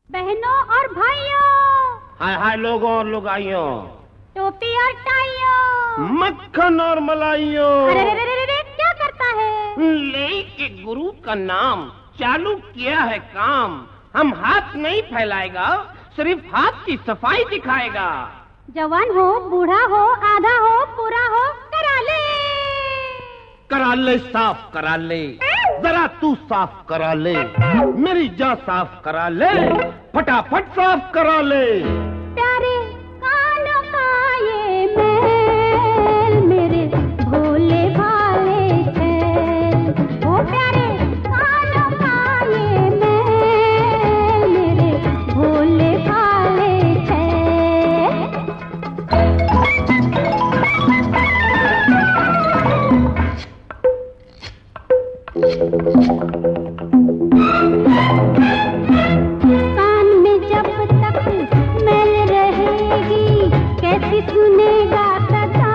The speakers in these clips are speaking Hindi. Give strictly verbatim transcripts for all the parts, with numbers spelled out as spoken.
बहनों और भाइयों, हाय हाय लोगों और लुगाइयों, टोपी और टाइयों, मक्खन और मलाइयों। अरे रे रे रे रे, क्या करता है? लेके गुरु का नाम चालू किया है काम। हम हाथ नहीं फैलाएगा, सिर्फ हाथ की सफाई दिखाएगा। जवान हो, बूढ़ा हो, आधा हो, पूरा हो, करा ले करा ले साफ करा ले, जरा तू साफ करा ले, मेरी जान साफ करा ले, फटाफट साफ करा ले। प्यारे कानों का ये मैल मेरे भोले भाले छैल, ओ प्यारे कानों का ये मैल मेरे भोले भाले छैल। कान में जब तक मैल रहेगी कैसी सुनेगा सदा,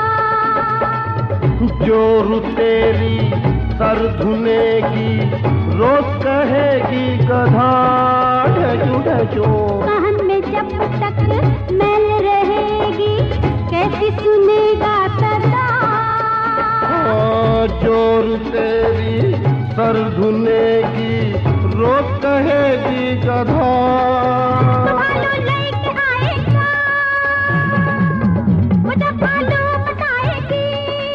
जोर तेरी सर धुनेगी रोज कहेगी गधा ढजू ढजू। कान में जब तक मैल रहेगी कैसी सुनेगा सदा, जोर तेरी सर धुनेगी रोज कहेगी गधा। भालू लेके आएगा वो जब भालू बताएगी,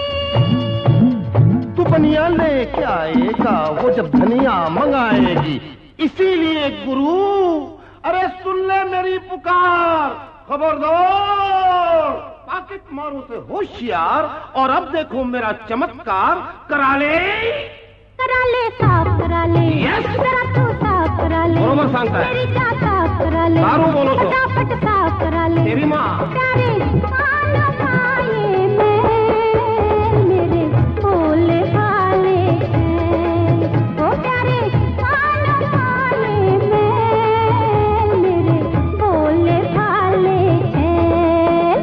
तू बनिया लेके आएगा वो जब धनिया मंगाएगी। इसीलिए गुरु अरे सुन ले मेरी पुकार, खबरदार पाकिट मारो से होशियार, और अब देखो मेरा चमत्कार। करा ले करा ले साफ करा ले, Yes. जरा तू साफ करा ले, बरोबर सांगताय. मेरी जान साफ करा ले, दारू बोलो तो. फटाफट साफ करा ले। तेरी माँ. प्यारे कानों का ये मैल मेरे भोले भाले छैल, ओ प्यारे कानों का ये मैल मेरे भोले भाले छैल।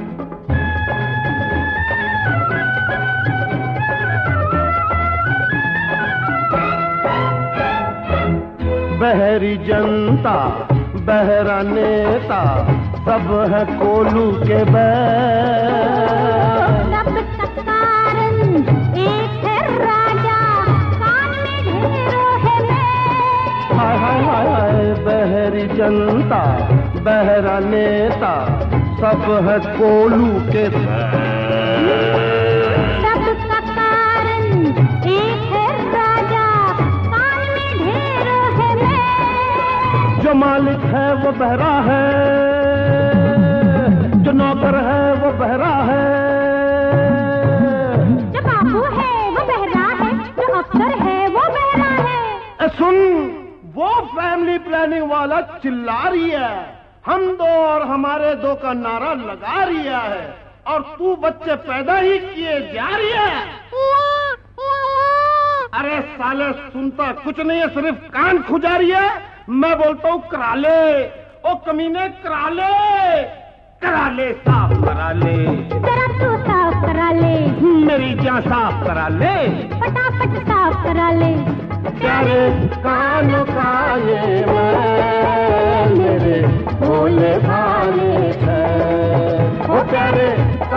बहरी जनता बहरा नेता सब है कोलू के बैल। सब का कारण एक है राजा, कान में ढेरों है मैल। हाय हाय हाय हाय बहरी जनता बहरा नेता सब है कोलू के बैल। सब का कारण एक है राजा, कान में ढेरों है मैल। जो मालिक है वो बहरा है, जो नौकर है वो बहरा है, जो बाबू है वो बहरा है, जो अफसर है वो बहरा है। ए सुन, वो फैमिली प्लानिंग वाला चिल्ला रही है, हम दो और हमारे दो का नारा लगा रही है, और तू बच्चे पैदा ही किए जा रही है। अरे साले सुनता कुछ नहीं है, सिर्फ कान खुजा रही है। मैं बोलता हूँ करा ले, ओ कमीने करा ले, करा ले साफ करा ले, जरा तू साफ करा ले, मेरी जान साफ करा ले, फटाफट साफ करा ले। प्यारे कानों का ये मैल मेरे भोले भाले छैल, ओ प्यारे